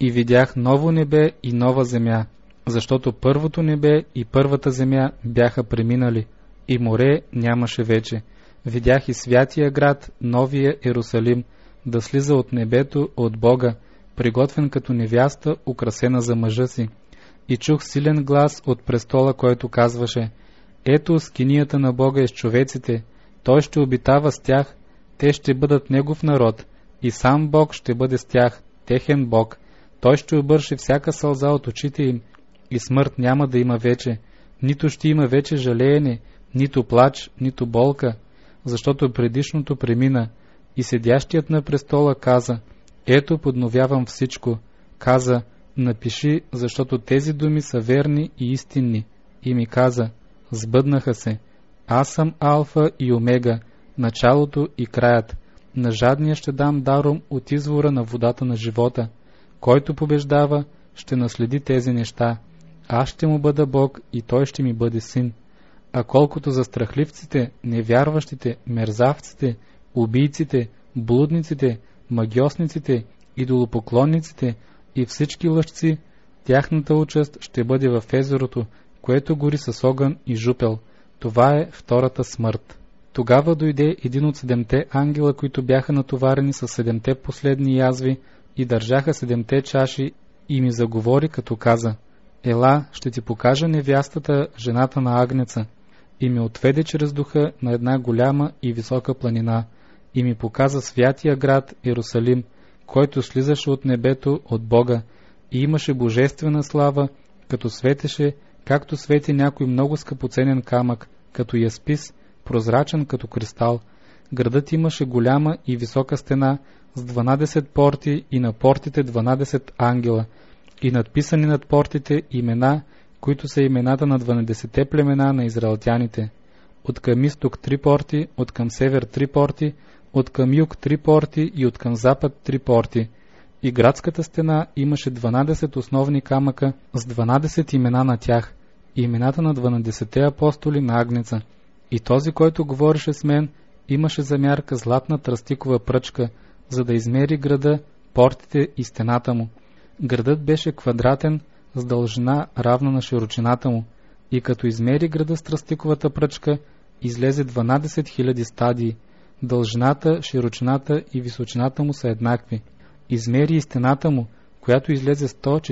И видях ново небе и нова земя, защото първото небе и първата земя бяха преминали, и море нямаше вече. Видях и святия град, новия Ерусалим, да слиза от небето от Бога, приготвен като невяста, украсена за мъжа си. И чух силен глас от престола, който казваше: ето скинията на Бога е с човеците, той ще обитава с тях, те ще бъдат негов народ, и сам Бог ще бъде с тях, техен Бог. Той ще обърши всяка сълза от очите им, и смърт няма да има вече, нито ще има вече жалеене, нито плач, нито болка, защото предишното премина. И седящият на престола каза: ето подновявам всичко. Каза: напиши, защото тези думи са верни и истинни. И ми каза: сбъднаха се. Аз съм Алфа и Омега, началото и краят. На жадния ще дам даром от извора на водата на живота. Който побеждава, ще наследи тези неща. Аз ще му бъда Бог и той ще ми бъде син. А колкото за страхливците, невярващите, мерзавците, убийците, блудниците, магьосниците, идолопоклонниците и всички лъжци, тяхната участ ще бъде в езерото, което гори с огън и жупел. Това е втората смърт. Тогава дойде един от 7-те ангела, които бяха натоварени с 7-те последни язви и държаха 7-те чаши, и ми заговори, като каза: ела, ще ти покажа невястата, жената на агнеца. И ме отведе чрез духа на една голяма и висока планина, и ми показа святия град Ерусалим, който слизаше от небето от Бога, и имаше божествена слава, като светеше, както свети някой много скъпоценен камък, като яспис, прозрачен като кристал. Градът имаше голяма и висока стена с 12 порти и на портите 12 ангела, и надписани над портите имена, които са имената на 12-те племена на израелтяните. От към изток 3 порти, от към север 3 порти, от към юг 3 порти и от към запад 3 порти. И градската стена имаше 12 основни камъка с 12 имена на тях, и имената на 12-те апостоли на Агнеца. И този, който говореше с мен, имаше за мярка златна тръстикова пръчка, за да измери града, портите и стената му. Градът беше квадратен, с дължина равна на широчината му, и като измери града с тръстиковата пръчка, излезе 12 000 стадии. Дължината, широчината и височината му са еднакви. Измери и стената му, която излезе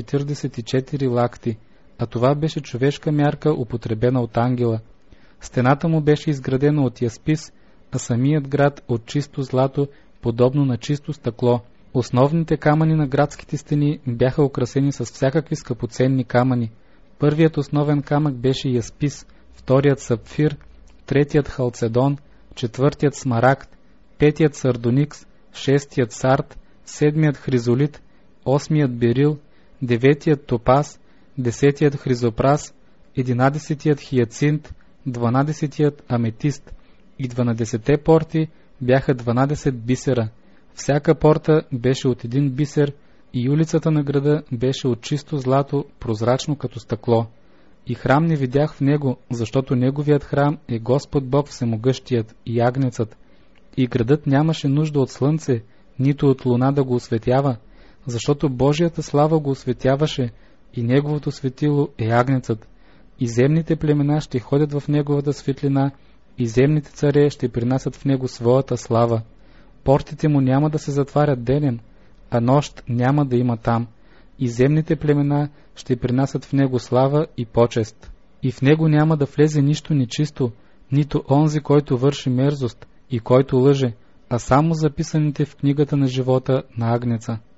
144 лакти, а това беше човешка мярка, употребена от ангела. Стената му беше изградена от яспис, а самият град от чисто злато, подобно на чисто стъкло. Основните камъни на градските стени бяха украсени с всякакви скъпоценни камъни. Първият основен камък беше яспис, вторият сапфир, третият халцедон, четвъртият смарагд, петият сардоникс, шестият сард, седмият хризолит, осмият берил, деветият топаз, 10-тият хризопрас, 11-тият хиацинт, 12-тият аметист, и 12-те порти бяха 12 бисера. Всяка порта беше от един бисер, и улицата на града беше от чисто злато, прозрачно като стъкло. И храм не видях в него, защото неговият храм е Господ Бог Всемогъщият и Агнецът. И градът нямаше нужда от слънце, нито от луна да го осветява, защото Божията слава го осветяваше, и неговото светило е Агнецът. И земните племена ще ходят в неговата светлина, и земните царе ще принасят в него своята слава. Портите му няма да се затварят денем, а нощ няма да има там, и земните племена ще принасят в него слава и почест. И в него няма да влезе нищо нечисто, нито онзи, който върши мерзост и който лъже, а само записаните в книгата на живота на Агнеца.